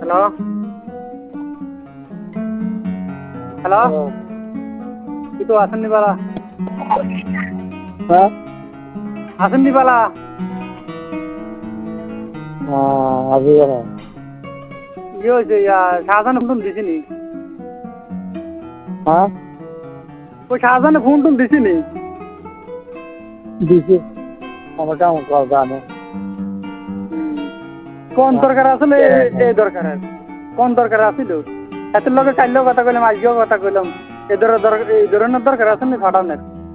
hello hello কি তো আসেন নি বালা হ্যাঁ আসেন নি বালা আজি ইয়ে হয়েছে শাহজাহান ফোন দিছি নি হ্যাঁ ওই শাহজাহানে ফোন টোন দিছি নি দিছি আমার কেমন কল জানে কোন দরকার আসলে এই দরকার কোন দরকার আছিল এত লগে কাইলেও কথা কইলাম আজকেও কথা কইলাম এই ধরনের দরকার আছে নি ফাটানের